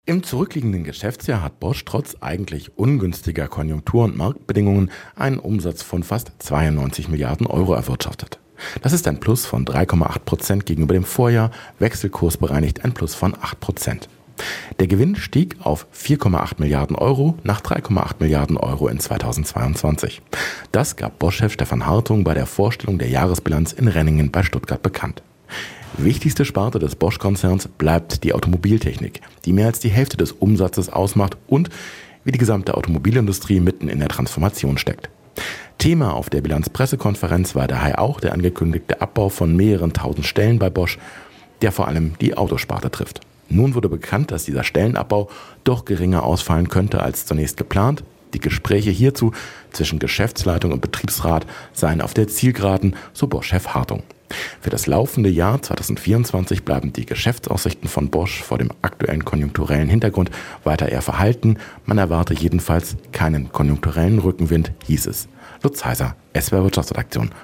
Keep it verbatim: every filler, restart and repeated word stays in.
Im zurückliegenden Geschäftsjahr hat Bosch trotz eigentlich ungünstiger Konjunktur- und Marktbedingungen einen Umsatz von fast zweiundneunzig Milliarden Euro erwirtschaftet. Das ist ein Plus von drei Komma acht Prozent gegenüber dem Vorjahr, wechselkursbereinigt ein Plus von acht Prozent. Der Gewinn stieg auf vier Komma acht Milliarden Euro nach drei Komma acht Milliarden Euro in zweitausendzweiundzwanzig. Das gab Bosch-Chef Stefan Hartung bei der Vorstellung der Jahresbilanz in Renningen bei Stuttgart bekannt. Wichtigste Sparte des Bosch-Konzerns bleibt die Automobiltechnik, die mehr als die Hälfte des Umsatzes ausmacht und wie die gesamte Automobilindustrie mitten in der Transformation steckt. Thema auf der Bilanzpressekonferenz war daher auch der angekündigte Abbau von mehreren tausend Stellen bei Bosch, der vor allem die Autosparte trifft. Nun wurde bekannt, dass dieser Stellenabbau doch geringer ausfallen könnte als zunächst geplant. Die Gespräche hierzu zwischen Geschäftsleitung und Betriebsrat seien auf der Zielgeraden, so Bosch-Chef Hartung. Für das laufende Jahr zweitausendvierundzwanzig bleiben die Geschäftsaussichten von Bosch vor dem aktuellen konjunkturellen Hintergrund weiter eher verhalten. Man erwarte jedenfalls keinen konjunkturellen Rückenwind, hieß es. Lutz Heiser, S W R Wirtschaftsredaktion.